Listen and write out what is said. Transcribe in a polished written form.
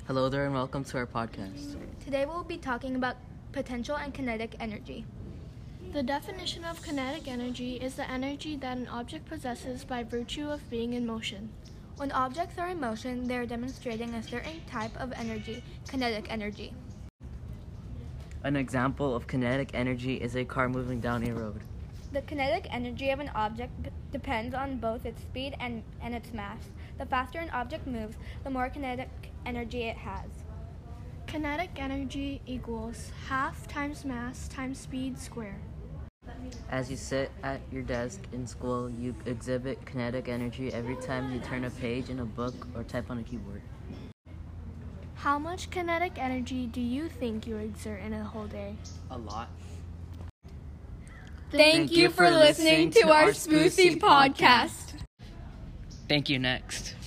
Hello there and welcome to our podcast. Today we'll be talking about potential and kinetic energy. The definition of kinetic energy is the energy that an object possesses by virtue of being in motion. When objects are in motion, they are demonstrating a certain type of energy, kinetic energy. An example of kinetic energy is a car moving down a road. The kinetic energy of an object depends on both its speed and its mass. The faster an object moves, the more kinetic energy it has. Kinetic energy equals half times mass times speed squared. As you sit at your desk in school, you exhibit kinetic energy every time you turn a page in a book or type on a keyboard. How much kinetic energy do you think you exert in a whole day? A lot. Thank you for listening to our Spoosie podcast. Thank you. Next.